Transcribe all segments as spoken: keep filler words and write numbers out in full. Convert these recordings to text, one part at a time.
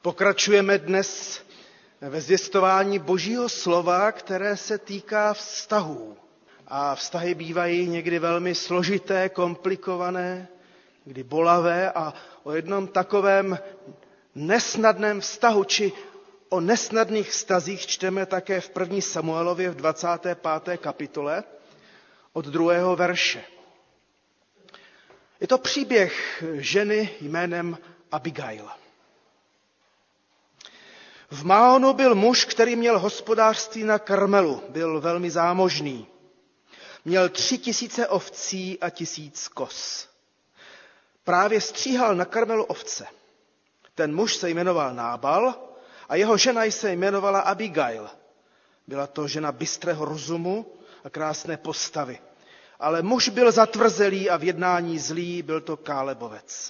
Pokračujeme dnes ve zvěstování Božího slova, které se týká vztahů. A vztahy bývají někdy velmi složité, komplikované, kdy bolavé a o jednom takovém nesnadném vztahu, či o nesnadných vztazích čteme také v první Samuelově v dvacáté páté kapitole od druhého verše. Je to příběh ženy jménem Abigail. V Máonu byl muž, který měl hospodářství na Karmelu, byl velmi zámožný. Měl tři tisíce ovcí a tisíc koz. Právě stříhal na Karmelu ovce. Ten muž se jmenoval Nábal a jeho žena se jmenovala Abigail. Byla to žena bystrého rozumu a krásné postavy. Ale muž byl zatvrzelý a v jednání zlý, byl to Kálebovec.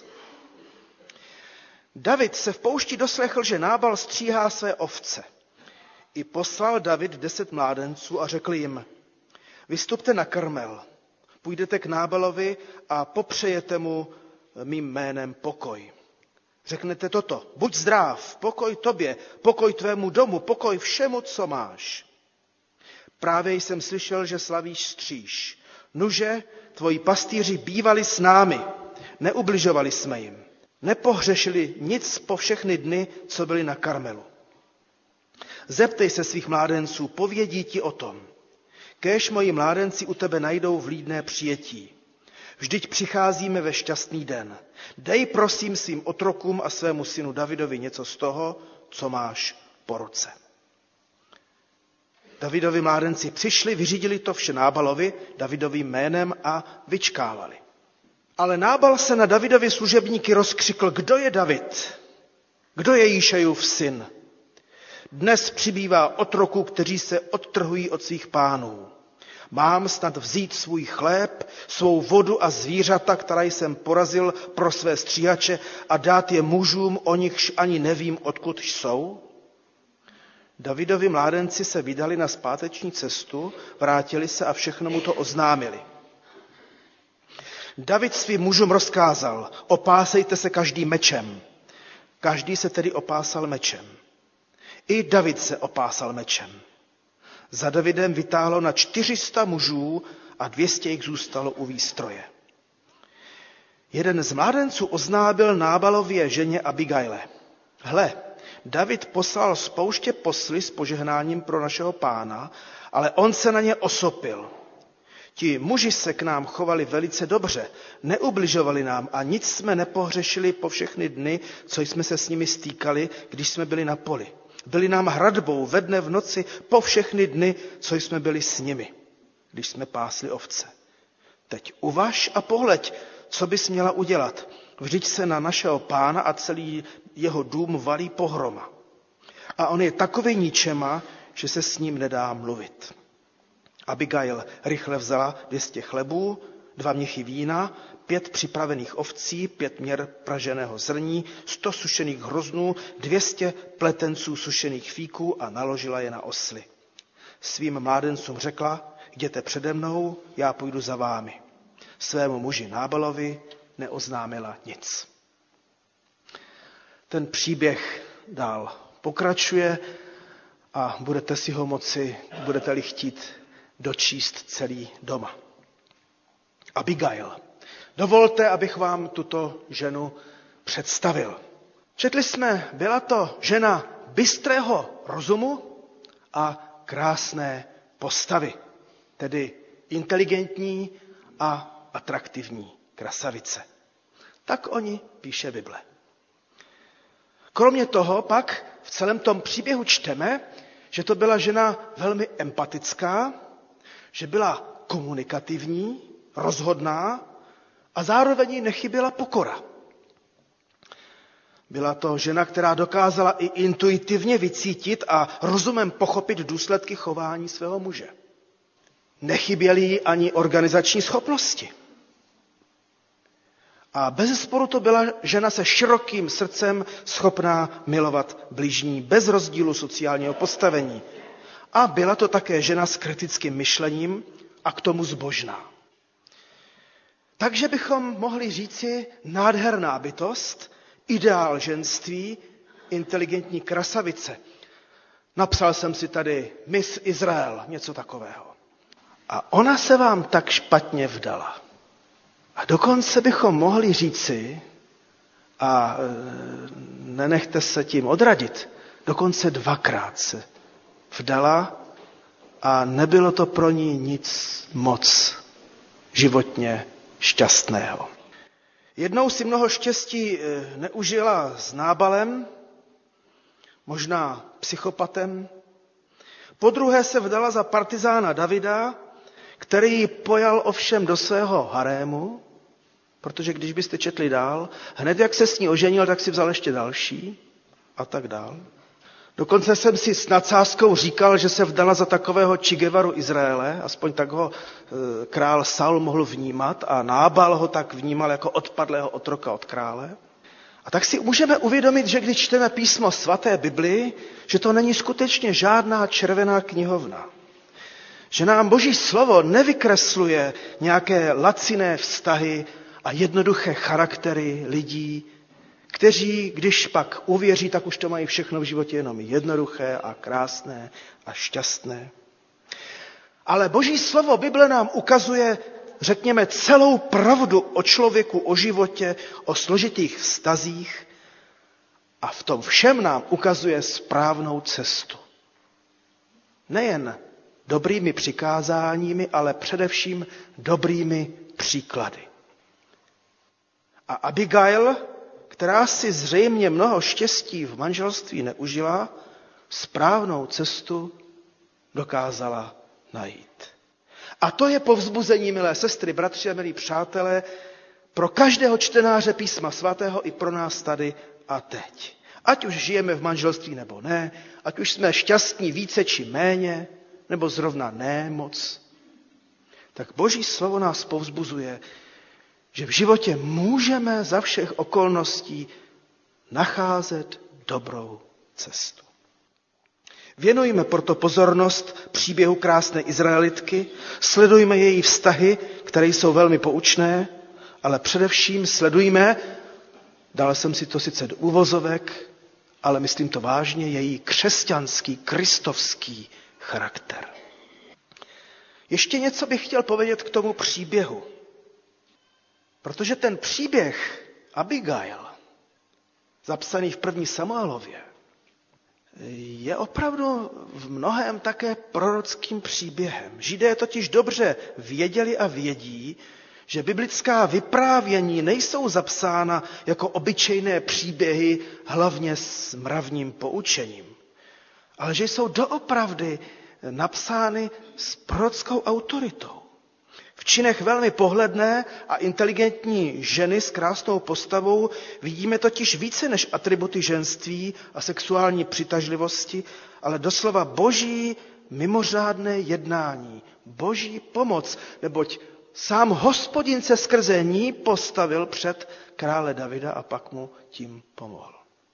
David se v poušti doslechl, že Nábal stříhá své ovce. I poslal David deset mládenců a řekl jim: vystupte na Karmel, půjdete k Nábalovi a popřejete mu mým jménem pokoj. Řeknete toto: buď zdrav, pokoj tobě, pokoj tvému domu, pokoj všemu, co máš. Právě jsem slyšel, že slavíš stříž. Nuže, tvoji pastýři bývali s námi, neubližovali jsme jim. Nepohřešili nic po všechny dny, co byli na Karmelu. Zeptej se svých mládenců, povědí ti o tom. Kéž moji mládenci u tebe najdou vlídné přijetí. Vždyť přicházíme ve šťastný den. Dej prosím svým otrokům a svému synu Davidovi něco z toho, co máš po ruce. Davidovi mládenci přišli, vyřídili to vše Nábalovi, Davidovým jménem a vyčkávali. Ale Nábal se na Davidovi služebníky rozkřikl: kdo je David? Kdo je Jíšajův syn? Dnes přibývá otroků, kteří se odtrhují od svých pánů. Mám snad vzít svůj chléb, svou vodu a zvířata, která jsem porazil pro své stříhače, a dát je mužům, o nichž ani nevím, odkud jsou? Davidovi mládenci se vydali na zpáteční cestu, vrátili se a všechno mu to oznámili. David svým mužům rozkázal: opásejte se každý mečem. Každý se tedy opásal mečem. I David se opásal mečem. Za Davidem vytáhlo na čtyři sta mužů a dvě stě jich zůstalo u výstroje. Jeden z mládenců oznámil Nábalově ženě Abigaile: hle, David poslal z pouště posly s požehnáním pro našeho pána, ale on se na ně osopil. Ti muži se k nám chovali velice dobře, neubližovali nám a nic jsme nepohřešili po všechny dny, co jsme se s nimi stýkali, když jsme byli na poli. Byli nám hradbou ve dne v noci po všechny dny, co jsme byli s nimi, když jsme pásli ovce. Teď uvaž a pohleď, co bys měla udělat. Vždyť se na našeho pána a celý jeho dům valí pohroma. A on je takový ničema, že se s ním nedá mluvit. Abigail rychle vzala dvě stě chlebů, dva měchy vína, pět připravených ovcí, pět měr praženého zrní, sto sušených hroznů, dvě stě pletenců sušených fíků a naložila je na osly. Svým mládencům řekla: jděte přede mnou, já půjdu za vámi. Svému muži Nábalovi neoznámila nic. Ten příběh dál pokračuje a budete si ho moci, budete-li chtít, dočíst celý doma. Abigail. Dovolte, abych vám tuto ženu představil. Četli jsme, byla to žena bystrého rozumu a krásné postavy, tedy inteligentní a atraktivní krasavice. Tak o ní píše Bible. Kromě toho pak v celém tom příběhu čteme, že to byla žena velmi empatická, že byla komunikativní, rozhodná a zároveň jí nechyběla pokora. Byla to žena, která dokázala i intuitivně vycítit a rozumem pochopit důsledky chování svého muže. Nechyběly jí ani organizační schopnosti. A bezesporu to byla žena se širokým srdcem, schopná milovat bližní, bez rozdílu sociálního postavení. A byla to také žena s kritickým myšlením a k tomu zbožná. Takže bychom mohli říci nádherná bytost, ideál ženství inteligentní krasavice. Napsal jsem si tady Miss Izrael, něco takového. A ona se vám tak špatně vdala. A dokonce bychom mohli říci, a nenechte se tím odradit, dokonce dvakrát se vdala a nebylo to pro ní nic moc životně šťastného. Jednou si mnoho štěstí neužila s Nábalem, možná psychopatem. Po druhé se vdala za partizána Davida, který ji pojal ovšem do svého harému, protože když byste četli dál, hned jak se s ní oženil, tak si vzal ještě další a tak dál. Dokonce jsem si s nadsázkou říkal, že se vdala za takového Che Guevaru Izraele, aspoň tak ho e, král Saul mohl vnímat a Nábal ho tak vnímal jako odpadlého otroka od krále. A tak si můžeme uvědomit, že když čteme písmo svaté Biblii, že to není skutečně žádná červená knihovna. Že nám Boží slovo nevykresluje nějaké laciné vztahy a jednoduché charaktery lidí, kteří, když pak uvěří, tak už to mají všechno v životě jenom jednoduché a krásné a šťastné. Ale Boží slovo Bible nám ukazuje, řekněme, celou pravdu o člověku, o životě, o složitých vztazích a v tom všem nám ukazuje správnou cestu. Nejen dobrými přikázáními, ale především dobrými příklady. A Abigail, která si zřejmě mnoho štěstí v manželství neužila, správnou cestu dokázala najít. A to je povzbuzení, milé sestry, bratři a milí přátelé, pro každého čtenáře písma svatého i pro nás tady a teď. Ať už žijeme v manželství nebo ne, ať už jsme šťastní více či méně, nebo zrovna ne moc, tak Boží slovo nás povzbuzuje, že v životě můžeme za všech okolností nacházet dobrou cestu. Věnujme proto pozornost příběhu krásné Izraelitky, sledujme její vztahy, které jsou velmi poučné, ale především sledujme, dal jsem si to sice do úvozovek, ale myslím to vážně, její křesťanský, kristovský charakter. Ještě něco bych chtěl povědět k tomu příběhu. Protože ten příběh Abigail, zapsaný v první Samuelově, je opravdu v mnohém také prorockým příběhem. Židé totiž dobře věděli a vědí, že biblická vyprávění nejsou zapsána jako obyčejné příběhy, hlavně s mravním poučením, ale že jsou doopravdy napsány s prorockou autoritou. V činech velmi pohledné a inteligentní ženy s krásnou postavou vidíme totiž více než atributy ženství a sexuální přitažlivosti, ale doslova boží mimořádné jednání, boží pomoc, neboť sám Hospodin se skrze ní postavil před krále Davida a pak mu tím pomohl.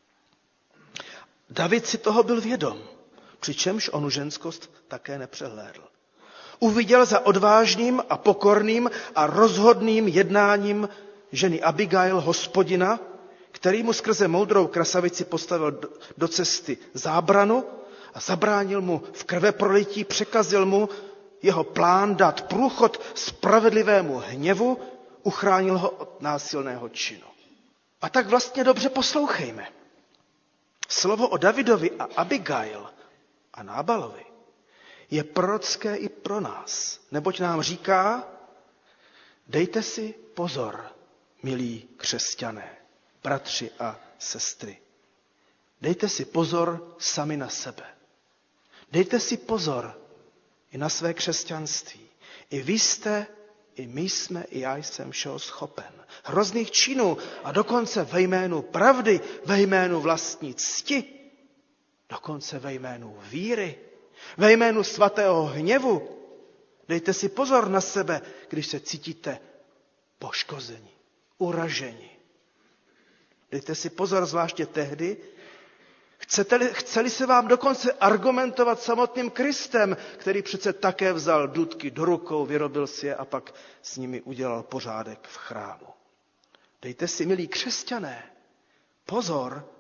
David si toho byl vědom, přičemž onu ženskost také nepřehlédl. Uviděl za odvážným a pokorným a rozhodným jednáním ženy Abigail Hospodina, který mu skrze moudrou krasavici postavil do cesty zábranu a zabránil mu v krveprolití, překazil mu jeho plán dát průchod spravedlivému hněvu, uchránil ho od násilného činu. A tak vlastně dobře poslouchejme. Slovo o Davidovi a Abigail a Nábalovi je prorocké i pro nás, neboť nám říká, dejte si pozor, milí křesťané, bratři a sestry. Dejte si pozor sami na sebe. Dejte si pozor i na své křesťanství. I vy jste, i my jsme, i já jsem všeho schopen. Hrozných činů a dokonce ve jménu pravdy, ve jménu vlastní cti, dokonce ve jménu víry, ve jménu svatého hněvu. Dejte si pozor na sebe, když se cítíte poškozeni, uraženi. Dejte si pozor zvláště tehdy, chcete-li, chceli se vám dokonce argumentovat samotným Kristem, který přece také vzal dutky do rukou, vyrobil si je a pak s nimi udělal pořádek v chrámu. Dejte si, milí křesťané, pozor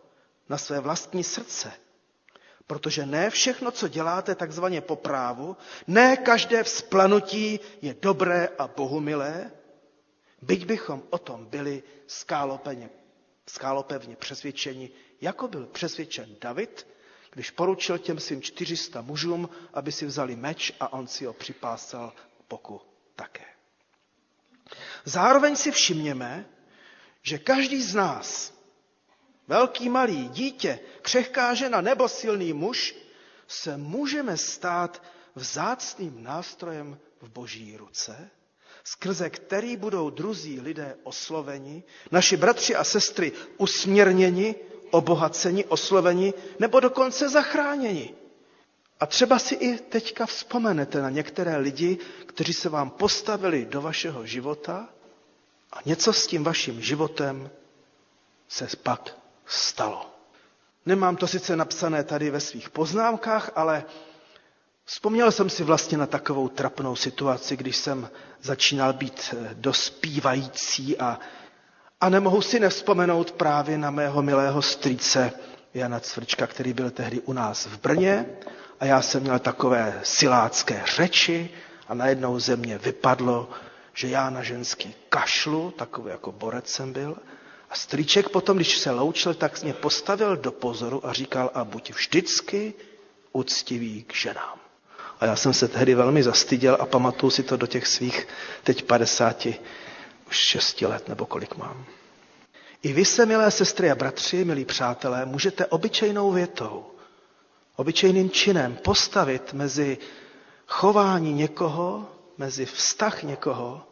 na své vlastní srdce. Protože ne všechno, co děláte takzvaně po právu, ne každé vzplanutí je dobré a bohumilé, byť bychom o tom byli skálopevně, skálopevně přesvědčeni, jako byl přesvědčen David, když poručil těm svým čtyřista mužům, aby si vzali meč a on si ho připásal k boku také. Zároveň si všimněme, že každý z nás, velký, malý, dítě, křehká žena nebo silný muž, se můžeme stát vzácným nástrojem v Boží ruce, skrze který budou druzí lidé osloveni, naši bratři a sestry usměrněni, obohaceni, osloveni nebo dokonce zachráněni. A třeba si i teďka vzpomenete na některé lidi, kteří se vám postavili do vašeho života a něco s tím vaším životem se pak stalo. Nemám to sice napsané tady ve svých poznámkách, ale vzpomněl jsem si vlastně na takovou trapnou situaci, když jsem začínal být dospívající a, a nemohu si nevzpomenout právě na mého milého strýce Jana Cvrčka, který byl tehdy u nás v Brně a já jsem měl takové silácké řeči a najednou ze mě vypadlo, že já na ženský kašlu, takový jako borec jsem byl. A strýček potom, když se loučil, tak mě postavil do pozoru a říkal, a buď vždycky uctivý k ženám. A já jsem se tehdy velmi zastyděl a pamatuju si to do těch svých teď padesáti šesti let, nebo kolik mám. I vy se, milé sestry a bratři, milí přátelé, můžete obyčejnou větou, obyčejným činem postavit mezi chování někoho, mezi vztah někoho,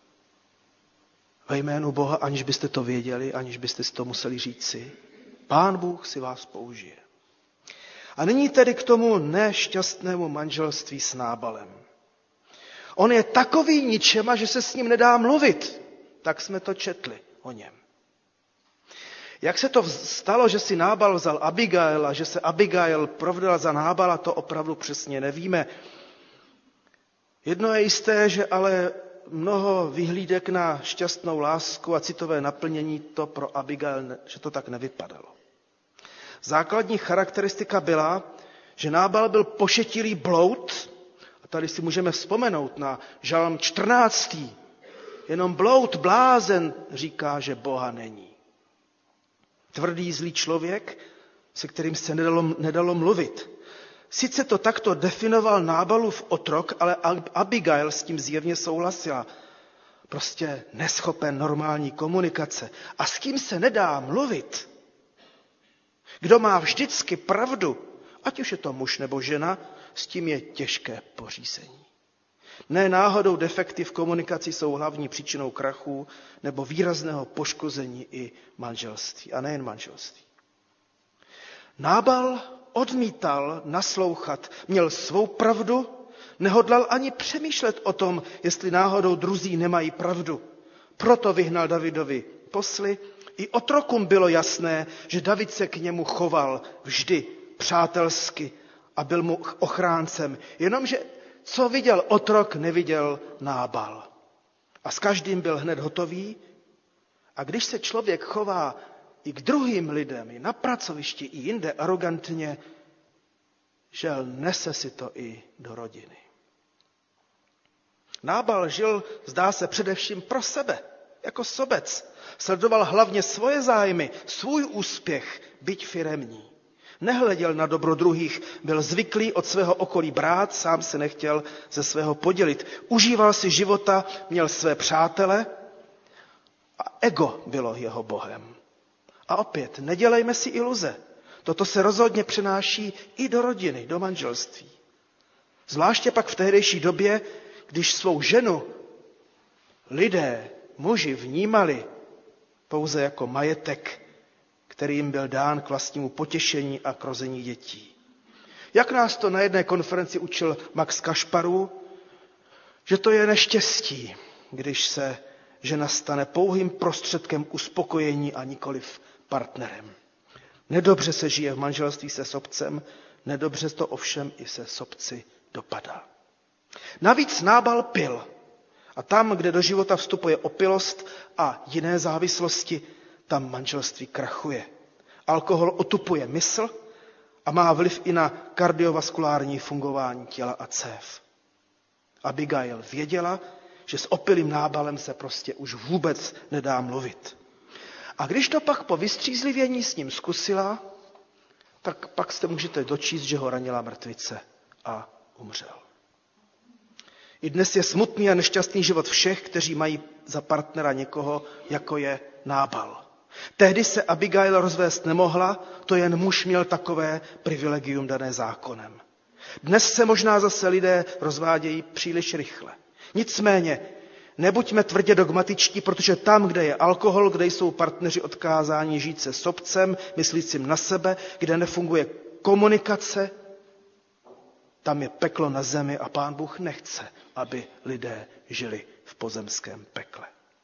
ve jménu Boha, aniž byste to věděli, aniž byste si to museli říci. Pán Bůh si vás použije. A nyní tedy k tomu nešťastnému manželství s Nábalem. On je takový ničema, že se s ním nedá mluvit. Tak jsme to četli o něm. Jak se to stalo, že si Nábal vzal Abigail a že se Abigail provdala za Nábala, to opravdu přesně nevíme. Jedno je jisté, že ale mnoho vyhlídek na šťastnou lásku a citové naplnění to pro Abigail, že to tak nevypadalo. Základní charakteristika byla, že Nábal byl pošetilý bloud, a tady si můžeme vzpomenout na žalm čtrnáctý. Jenom bloud, blázen říká, že Boha není. Tvrdý, zlý člověk, se kterým se nedalo, nedalo mluvit. Sice to takto definoval Nábalův otrok, ale Abigail s tím zjevně souhlasila. Prostě neschopen normální komunikace. A s kým se nedá mluvit? Kdo má vždycky pravdu, ať už je to muž nebo žena, s tím je těžké pořízení. Ne náhodou defekty v komunikaci jsou hlavní příčinou krachu nebo výrazného poškození i manželství. A nejen manželství. Nábal odmítal naslouchat, měl svou pravdu, nehodlal ani přemýšlet o tom, jestli náhodou druzí nemají pravdu. Proto vyhnal Davidovi posly. I otrokům bylo jasné, že David se k němu choval vždy přátelsky a byl mu ochráncem. Jenomže co viděl otrok, neviděl Nábal. A s každým byl hned hotový. A když se člověk chová i k druhým lidem, i na pracovišti, i jinde arogantně, žel nese si to i do rodiny. Nábal žil, zdá se, především pro sebe, jako sobec. Sledoval hlavně svoje zájmy, svůj úspěch, byť firemní. Nehleděl na dobro druhých, byl zvyklý od svého okolí brát, sám se nechtěl ze svého podělit. Užíval si života, měl své přátele a ego bylo jeho bohem. A opět, nedělejme si iluze. Toto se rozhodně přenáší i do rodiny, do manželství. Zvláště pak v tehdejší době, když svou ženu lidé, muži vnímali pouze jako majetek, který jim byl dán k vlastnímu potěšení a k rození dětí. Jak nás to na jedné konferenci učil Max Kašparů, že to je neštěstí, když se žena stane pouhým prostředkem k uspokojení a nikoliv partnerem. Nedobře se žije v manželství se sobcem, nedobře to ovšem i se sobci dopadá. Navíc Nábal pil. A tam, kde do života vstupuje opilost a jiné závislosti, tam manželství krachuje. Alkohol otupuje mysl a má vliv i na kardiovaskulární fungování těla a cév. Abigail věděla, že s opilým Nábalem se prostě už vůbec nedá mluvit. A když to pak po vystřízlivění s ním zkusila, tak pak jste můžete dočíst, že ho ranila mrtvice a umřel. I dnes je smutný a nešťastný život všech, kteří mají za partnera někoho, jako je Nábal. Tehdy se Abigail rozvést nemohla, to jen muž měl takové privilegium dané zákonem. Dnes se možná zase lidé rozvádějí příliš rychle. Nicméně, nebuďme tvrdě dogmatičtí, protože tam, kde je alkohol, kde jsou partneři odkázáni žít se sobcem, myslícím na sebe, kde nefunguje komunikace, tam je peklo na zemi a Pán Bůh nechce, aby lidé žili v pozemském pekle.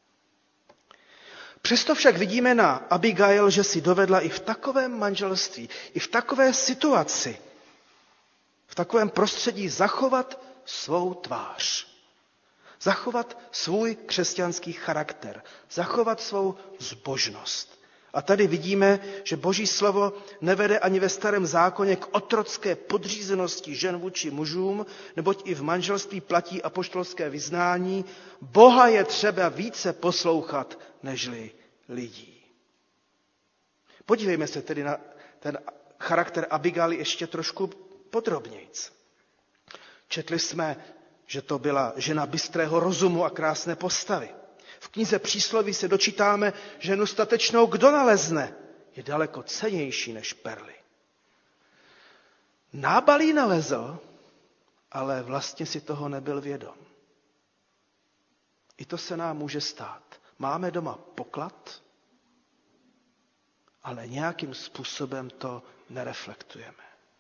Přesto však vidíme na Abigail, že si dovedla i v takovém manželství, i v takové situaci, v takovém prostředí zachovat svou tvář. Zachovat svůj křesťanský charakter, zachovat svou zbožnost. A tady vidíme, že Boží slovo nevede ani ve Starém zákoně k otrocké podřízenosti žen vůči mužům, neboť i v manželství platí apoštolské vyznání, Boha je třeba více poslouchat, nežli lidí. Podívejme se tedy na ten charakter Abigail ještě trošku podrobnějc. Četli jsme, že to byla žena bystrého rozumu a krásné postavy. V knize Přísloví se dočítáme, že ženu statečnou kdo nalezne, je daleko cennější než perly. Nábal ji nalezl, ale vlastně si toho nebyl vědom. I to se nám může stát. Máme doma poklad, ale nějakým způsobem to nereflektujeme.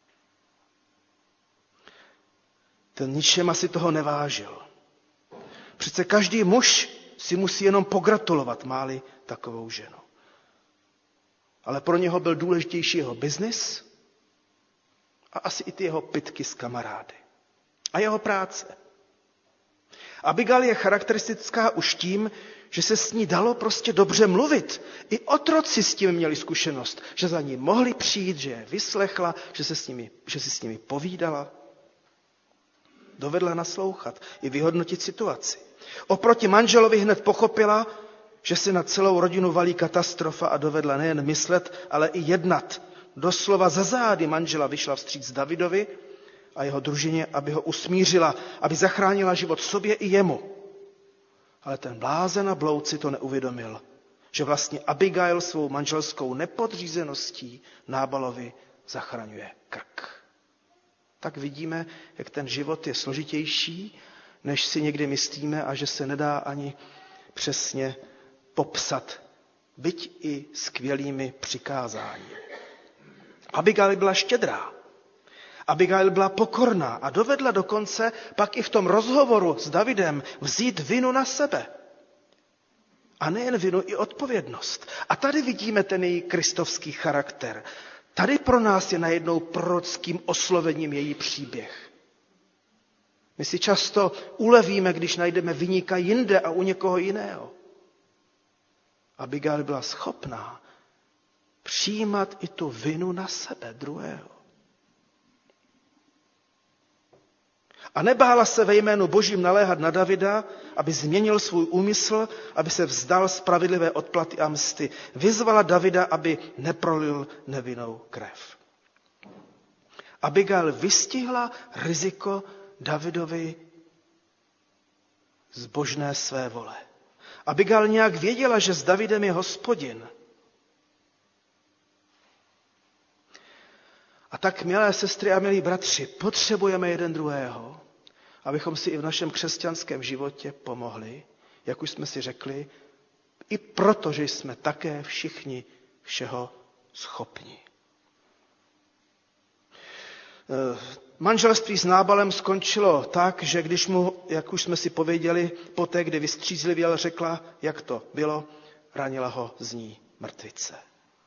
Ten ničema si toho nevážil. Přece každý muž si musí jenom pogratulovat, máli takovou ženu. Ale pro něho byl důležitější jeho biznis a asi i ty jeho pitky s kamarády. A jeho práce. Abigail je charakteristická už tím, že se s ní dalo prostě dobře mluvit. I otroci s tím měli zkušenost, že za ní mohli přijít, že je vyslechla, že, se s nimi, že si s nimi povídala. Dovedla naslouchat i vyhodnotit situaci. Oproti manželovi hned pochopila, že se na celou rodinu valí katastrofa a dovedla nejen myslet, ale i jednat. Doslova za zády manžela vyšla vstříc Davidovi a jeho družině, aby ho usmířila, aby zachránila život sobě i jemu. Ale ten blázen a bloud si to neuvědomil, že vlastně Abigail svou manželskou nepodřízeností Nábalovi zachraňuje krk. Tak vidíme, jak ten život je složitější, než si někdy myslíme a že se nedá ani přesně popsat, byť i skvělými přikázáními. Abigail byla štědrá. Abigail byla pokorná a dovedla dokonce pak i v tom rozhovoru s Davidem vzít vinu na sebe. A nejen vinu, i odpovědnost. A tady vidíme ten její kristovský charakter. Tady pro nás je najednou prorockým oslovením její příběh. My si často ulevíme, když najdeme viníka jinde a u někoho jiného. Abigail byla schopná přijímat i tu vinu na sebe druhého. A nebála se ve jménu Božím naléhat na Davida, aby změnil svůj úmysl, aby se vzdal spravedlivé odplaty a msty. Vyzvala Davida, aby neprolil nevinnou krev. Abigail vystihla riziko Davidovi zbožné své vole. Abigail nějak věděla, že s Davidem je Hospodin. A tak, milé sestry a milí bratři, potřebujeme jeden druhého, abychom si i v našem křesťanském životě pomohli, jak už jsme si řekli, i proto, že jsme také všichni všeho schopni. Manželství s Nábalem skončilo tak, že když mu, jak už jsme si pověděli, poté, kdy vystřízlivěl, řekla, jak to bylo, ranila ho z ní mrtvice.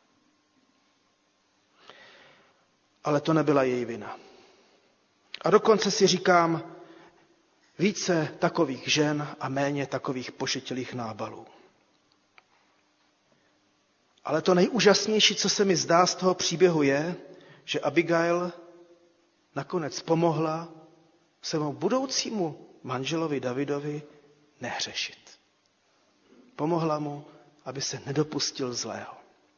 Ale to nebyla její vina. A dokonce si říkám, více takových žen a méně takových pošetilých Nábalů. Ale to nejúžasnější, co se mi zdá z toho příběhu, je, že Abigail nakonec pomohla svému budoucímu manželovi Davidovi nehřešit. Pomohla mu, aby se nedopustil zlého.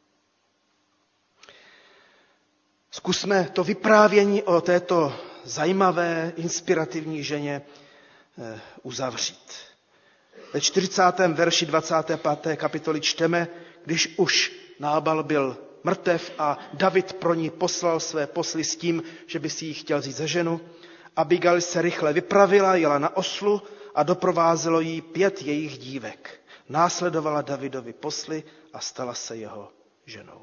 Zkusme to vyprávění o této zajímavé, inspirativní ženě uzavřít. Ve čtyřicátém verši dvacáté páté kapitoly čteme, když už Nábal byl mrtev a David pro ní poslal své posly s tím, že by si ji chtěl vzít za ženu. Abigail se rychle vypravila, jela na oslu a doprovázelo jí pět jejich dívek. Následovala Davidovi posly a stala se jeho ženou.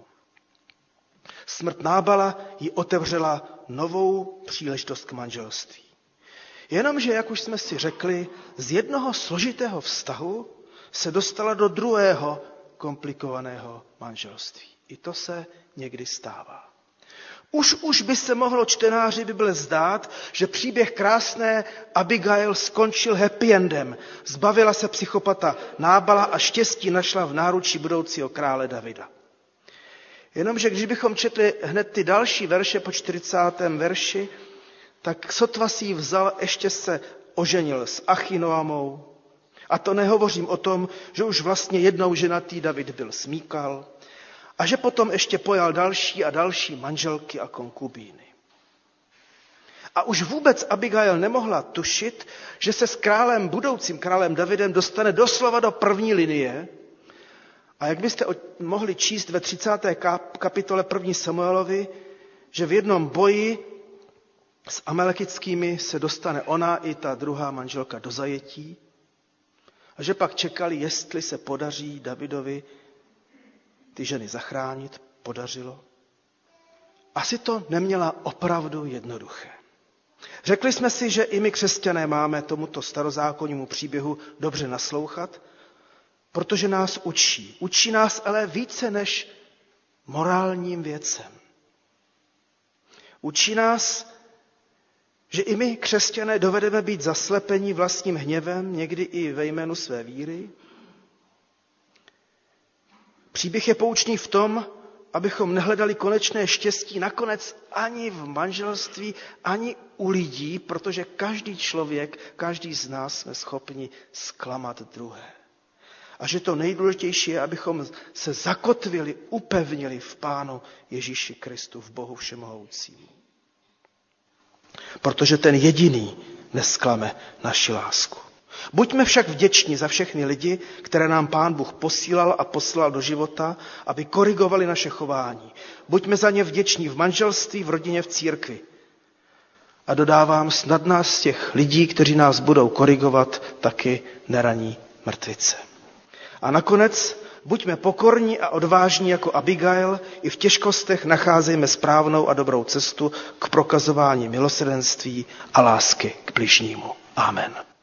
Smrt Nábala jí otevřela novou příležitost k manželství. Jenomže, jak už jsme si řekli, z jednoho složitého vztahu se dostala do druhého komplikovaného manželství. I to se někdy stává. Už už by se mohlo čtenáři Bible zdát, že příběh krásné Abigail skončil happy endem. Zbavila se psychopata Nábala a štěstí našla v náručí budoucího krále Davida. Jenomže když bychom četli hned ty další verše po čtyřicátém verši, tak sotva si ji vzal, ještě se oženil s Achinoamou. A to nehovořím o tom, že už vlastně jednou ženatý David byl smíkal a že potom ještě pojal další a další manželky a konkubíny. A už vůbec Abigail nemohla tušit, že se s králem, budoucím králem Davidem dostane doslova do první linie. A jak byste mohli číst ve třicáté kapitole první Samuelovi, že v jednom boji s amalekitskými se dostane ona i ta druhá manželka do zajetí a že pak čekali, jestli se podaří Davidovi ty ženy zachránit. Podařilo. Asi to neměla opravdu jednoduché. Řekli jsme si, že i my křesťané máme tomuto starozákonnímu příběhu dobře naslouchat, protože nás učí. Učí nás ale více než morálním věcem. Učí nás, že i my, křesťané, dovedeme být zaslepeni vlastním hněvem, někdy i ve jménu své víry. Příběh je poučný v tom, abychom nehledali konečné štěstí nakonec ani v manželství, ani u lidí, protože každý člověk, každý z nás jsme schopni zklamat druhé. A že to nejdůležitější je, abychom se zakotvili, upevnili v Pánu Ježíši Kristu, v Bohu Všemohoucímu. Protože ten jediný nesklame naši lásku. Buďme však vděční za všechny lidi, které nám Pán Bůh posílal a poslal do života, aby korigovali naše chování. Buďme za ně vděční v manželství, v rodině, v církvi. A dodávám, snad nás z těch lidí, kteří nás budou korigovat, taky neraní mrtvice. A nakonec buďme pokorní a odvážní jako Abigail, i v těžkostech nacházejme správnou a dobrou cestu k prokazování milosrdenství a lásky k bližnímu. Amen.